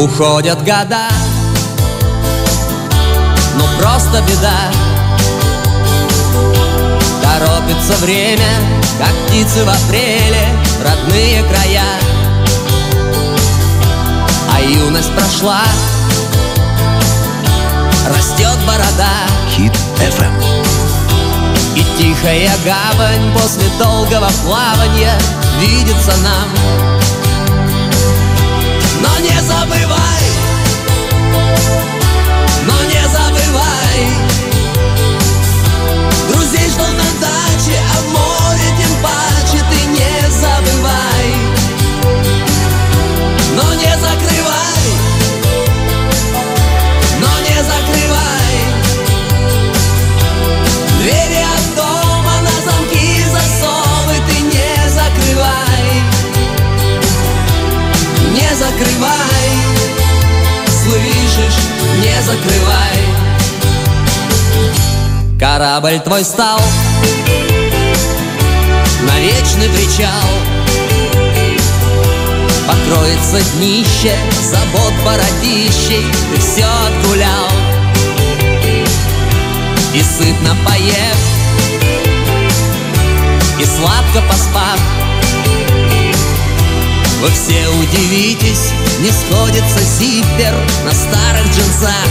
Уходят года, но просто беда. Торопится время, как птицы в апреле, в родные края. А юность прошла, растет борода. Хит FM. И тихая гавань после долгого плавания видится нам. Но не забывай, но не забывай друзей, что на даче, а в море тем паче. Ты не забывай, но не закрывай, но не закрывай двери от дома на замки и засовы. Ты не закрывай, не закрывай, слышишь, не закрывай. Корабль твой стал на вечный причал. Покроется днище забот бородищей. Ты все отгулял и сытно поев, и сладко поспав. Вы все удивитесь, не сходится зиппер на старых джинсах.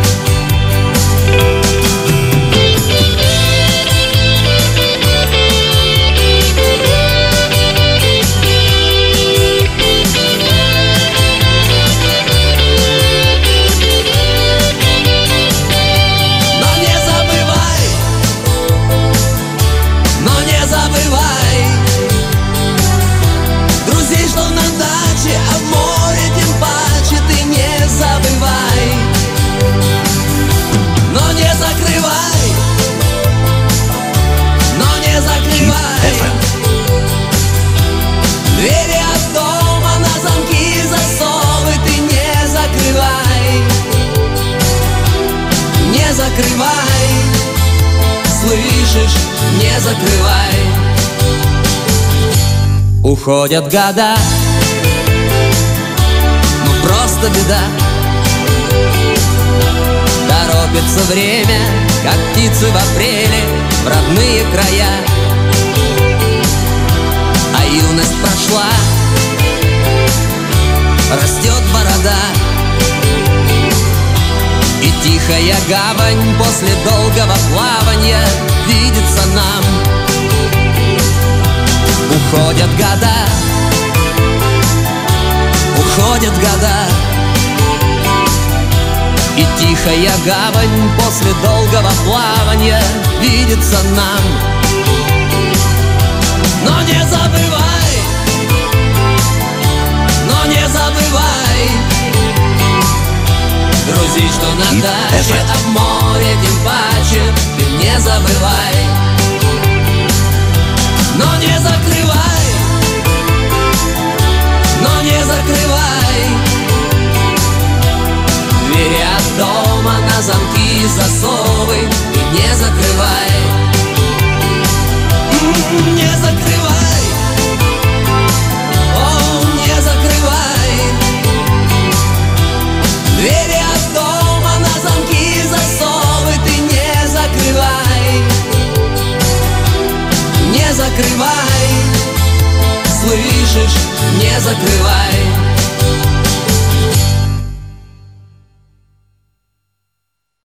Двери от дома на замки и засовы. Ты не закрывай, не закрывай, слышишь, не закрывай. Уходят года, но просто беда. Торопится время, как птицы в апреле, в родные края. А юность прошла, растет борода. И тихая гавань после долгого плавания видится нам. Уходят года, уходят года. И тихая гавань после долгого плавания видится нам. Но не забывай, но не забывай друзей, что на даче.